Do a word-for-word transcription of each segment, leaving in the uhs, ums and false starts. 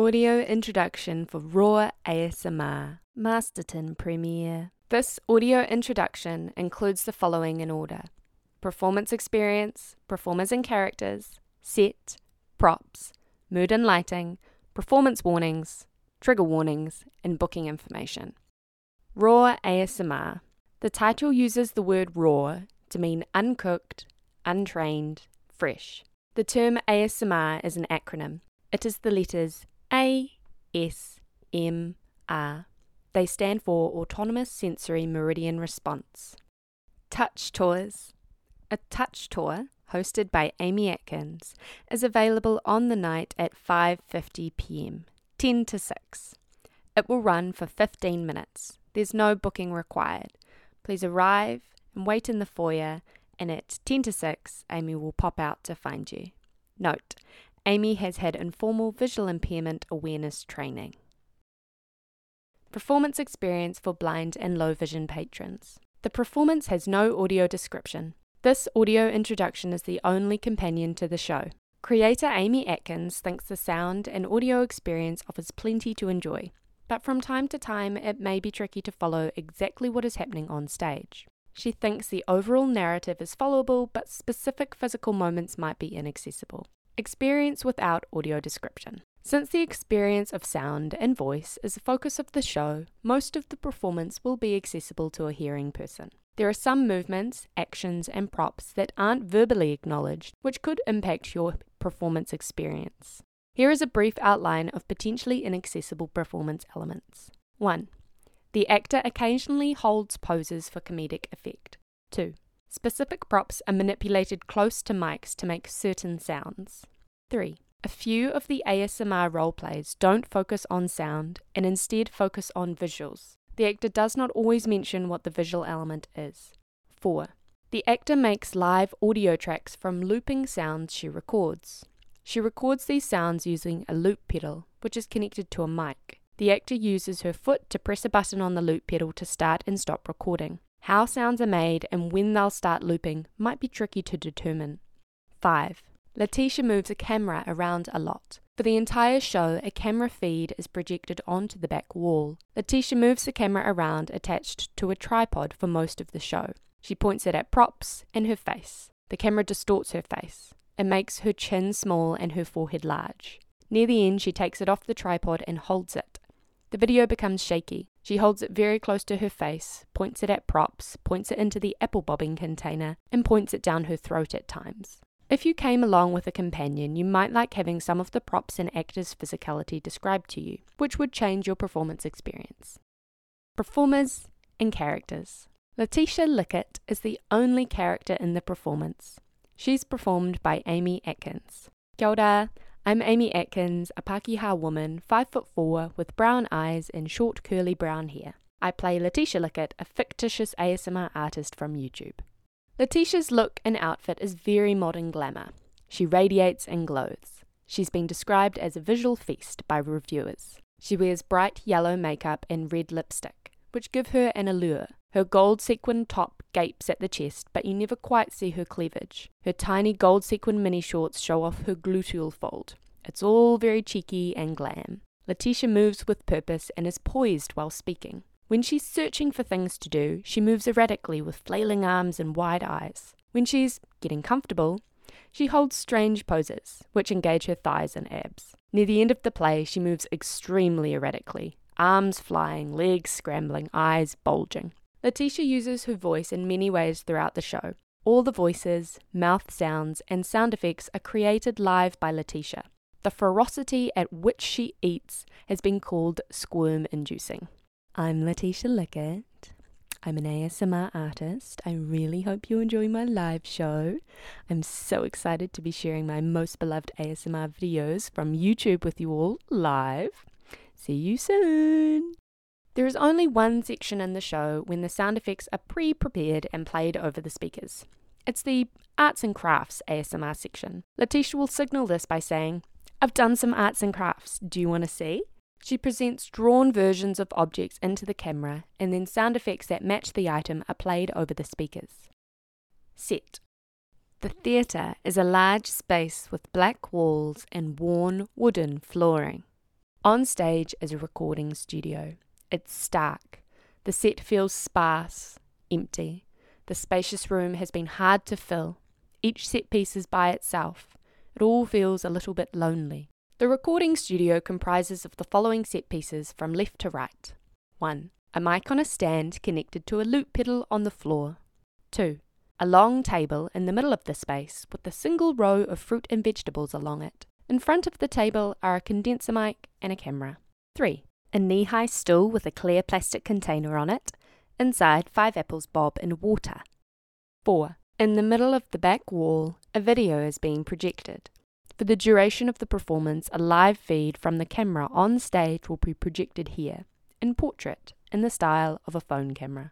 Audio introduction for Raw A S M R, Masterton Premiere. This audio introduction includes the following in order: performance experience, performers and characters, set, props, mood and lighting, performance warnings, trigger warnings, and booking information. Raw A S M R. The title uses the word raw to mean uncooked, untrained, fresh. The term A S M R is an acronym. It is the letters A, S, M, R. They stand for Autonomous Sensory Meridian Response. Touch Tours. A touch tour, hosted by Amy Atkins, is available on the night at five fifty p.m, ten to six. It will run for fifteen minutes. There's no booking required. Please arrive and wait in the foyer, and at ten to six, Amy will pop out to find you. Note: Amy has had informal visual impairment awareness training. Performance experience for blind and low vision patrons. The performance has no audio description. This audio introduction is the only companion to the show. Creator Amy Atkins thinks the sound and audio experience offers plenty to enjoy, but from time to time it may be tricky to follow exactly what is happening on stage. She thinks the overall narrative is followable, but specific physical moments might be inaccessible. Experience without audio description. Since the experience of sound and voice is the focus of the show, most of the performance will be accessible to a hearing person. There are some movements, actions, and props that aren't verbally acknowledged, which could impact your performance experience. Here is a brief outline of potentially inaccessible performance elements. one. The actor occasionally holds poses for comedic effect. two. Specific props are manipulated close to mics to make certain sounds. three. A few of the A S M R roleplays don't focus on sound and instead focus on visuals. The actor does not always mention what the visual element is. four. The actor makes live audio tracks from looping sounds she records. She records these sounds using a loop pedal, which is connected to a mic. The actor uses her foot to press a button on the loop pedal to start and stop recording. How sounds are made and when they'll start looping might be tricky to determine. five. Letitia moves a camera around a lot. For the entire show, a camera feed is projected onto the back wall. Letitia moves the camera around attached to a tripod for most of the show. She points it at props and her face. The camera distorts her face. It makes her chin small and her forehead large. Near the end, she takes it off the tripod and holds it. The video becomes shaky. She holds it very close to her face, points it at props, points it into the apple bobbing container, and points it down her throat at times. If you came along with a companion, you might like having some of the props and actors' physicality described to you, which would change your performance experience. Performers and characters. Letitia Lickett is the only character in the performance. She's performed by Amy Atkins. Kia ora, I'm Amy Atkins, a Pākehā woman, five foot four, with brown eyes and short curly brown hair. I play Letitia Lickett, a fictitious A S M R artist from YouTube. Letitia's look and outfit is very modern glamour. She radiates and glows. She's been described as a visual feast by reviewers. She wears bright yellow makeup and red lipstick, which give her an allure. Her gold sequin top gapes at the chest, but you never quite see her cleavage. Her tiny gold sequin mini shorts show off her gluteal fold. It's all very cheeky and glam. Letitia moves with purpose and is poised while speaking. When she's searching for things to do, she moves erratically with flailing arms and wide eyes. When she's getting comfortable, she holds strange poses, which engage her thighs and abs. Near the end of the play, she moves extremely erratically, arms flying, legs scrambling, eyes bulging. Letitia uses her voice in many ways throughout the show. All the voices, mouth sounds, and sound effects are created live by Letitia. The ferocity at which she eats has been called squirm-inducing. I'm Letitia Lickett. I'm an A S M R artist. I really hope you enjoy my live show. I'm so excited to be sharing my most beloved A S M R videos from YouTube with you all live. See you soon! There is only one section in the show when the sound effects are pre-prepared and played over the speakers. It's the Arts and Crafts A S M R section. Letitia will signal this by saying, "I've done some arts and crafts. Do you want to see?" She presents drawn versions of objects into the camera, and then sound effects that match the item are played over the speakers. Set. The theatre is a large space with black walls and worn wooden flooring. On stage is a recording studio. It's stark. The set feels sparse, empty. The spacious room has been hard to fill. Each set piece is by itself. It all feels a little bit lonely. The recording studio comprises of the following set pieces from left to right. one. A mic on a stand connected to a loop pedal on the floor. two. A long table in the middle of the space with a single row of fruit and vegetables along it. In front of the table are a condenser mic and a camera. three. A knee-high stool with a clear plastic container on it. Inside, five apples bob in water. four. In the middle of the back wall, a video is being projected. For the duration of the performance, a live feed from the camera on stage will be projected here, in portrait, in the style of a phone camera.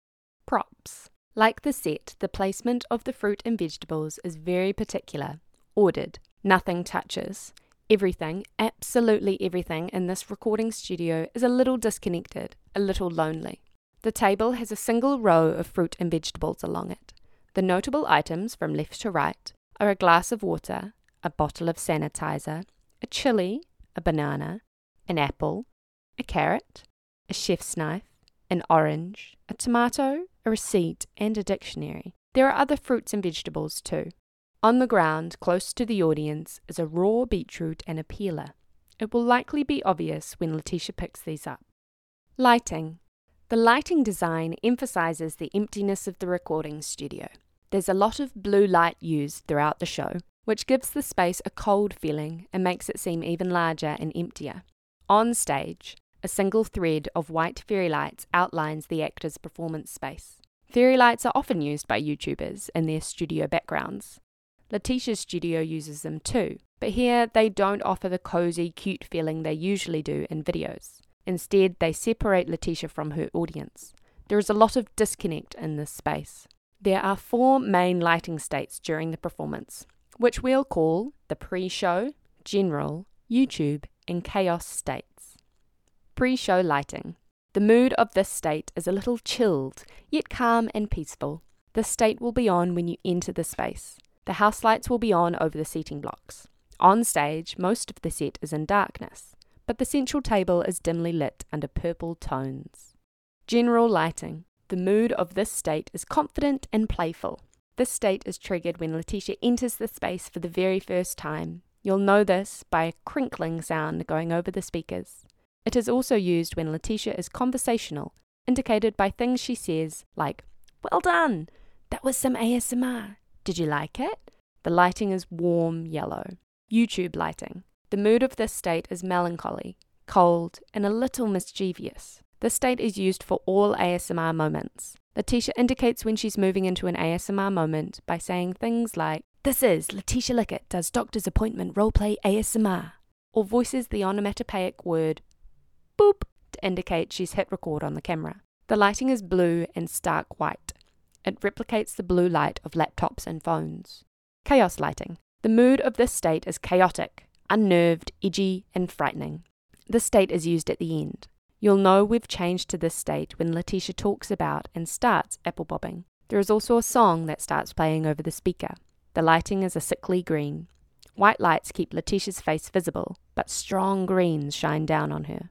Props. Like the set, the placement of the fruit and vegetables is very particular, ordered. Nothing touches. Everything, absolutely everything in this recording studio is a little disconnected, a little lonely. The table has a single row of fruit and vegetables along it. The notable items from left to right are a glass of water, a bottle of sanitizer, a chili, a banana, an apple, a carrot, a chef's knife, an orange, a tomato, a receipt, and a dictionary. There are other fruits and vegetables too. On the ground, close to the audience, is a raw beetroot and a peeler. It will likely be obvious when Letitia picks these up. Lighting. The lighting design emphasizes the emptiness of the recording studio. There's a lot of blue light used throughout the show, which gives the space a cold feeling and makes it seem even larger and emptier. On stage, a single thread of white fairy lights outlines the actor's performance space. Fairy lights are often used by YouTubers in their studio backgrounds. Letitia's studio uses them too, but here they don't offer the cozy, cute feeling they usually do in videos. Instead, they separate Letitia from her audience. There is a lot of disconnect in this space. There are four main lighting states during the performance, which we'll call the pre-show, general, YouTube, and chaos states. Pre-show lighting. The mood of this state is a little chilled, yet calm and peaceful. This state will be on when you enter the space. The house lights will be on over the seating blocks. On stage, most of the set is in darkness, but the central table is dimly lit under purple tones. General lighting. The mood of this state is confident and playful. This state is triggered when Letitia enters the space for the very first time. You'll know this by a crinkling sound going over the speakers. It is also used when Letitia is conversational, indicated by things she says like, "Well done! That was some A S M R. Did you like it?" The lighting is warm yellow. YouTube lighting. The mood of this state is melancholy, cold, and a little mischievous. This state is used for all A S M R moments. Letitia indicates when she's moving into an A S M R moment by saying things like, "This is Letitia Lickett does doctor's appointment roleplay A S M R," or voices the onomatopoeic word boop to indicate she's hit record on the camera. The lighting is blue and stark white. It replicates the blue light of laptops and phones. Chaos lighting. The mood of this state is chaotic, unnerved, edgy, and frightening. This state is used at the end. You'll know we've changed to this state when Letitia talks about and starts apple bobbing. There is also a song that starts playing over the speaker. The lighting is a sickly green. White lights keep Letitia's face visible, but strong greens shine down on her.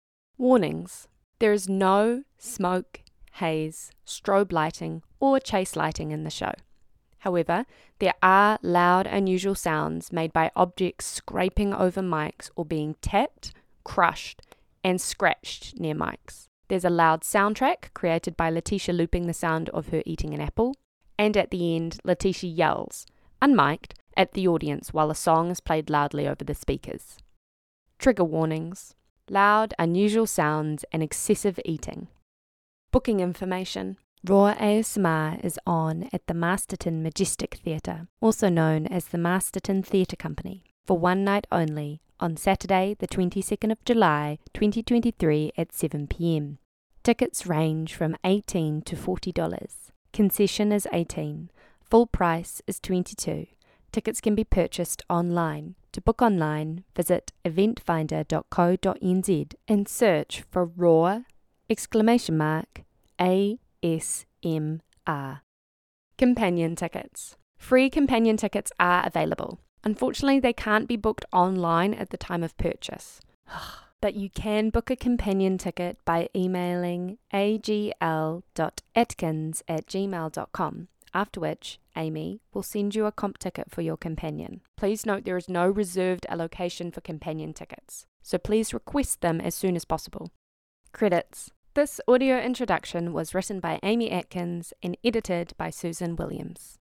Warnings. There is no smoke, haze, strobe lighting, or chase lighting in the show. However, there are loud, unusual sounds made by objects scraping over mics or being tapped, crushed, and scratched near mics. There's a loud soundtrack created by Letitia looping the sound of her eating an apple, and at the end, Letitia yells, unmiked, at the audience while a song is played loudly over the speakers. Trigger warnings. Loud, unusual sounds, and excessive eating. Booking information. Raw A S M R is on at the Masterton Majestic Theatre, also known as the Masterton Theatre Company, for one night only, on Saturday the twenty-second of July twenty twenty-three at seven p m. Tickets range from eighteen dollars to forty dollars. Concession is eighteen dollars. Full price is twenty-two dollars. Tickets can be purchased online. To book online, visit event finder dot co dot n z and search for Raw exclamation mark A S M R. Companion tickets. Free companion tickets are available. Unfortunately, they can't be booked online at the time of purchase. But you can book a companion ticket by emailing a g l dot atkins at gmail dot com, after which Amy will send you a comp ticket for your companion. Please note there is no reserved allocation for companion tickets, so please request them as soon as possible. Credits. This audio introduction was written by Amy Atkins and edited by Susan Williams.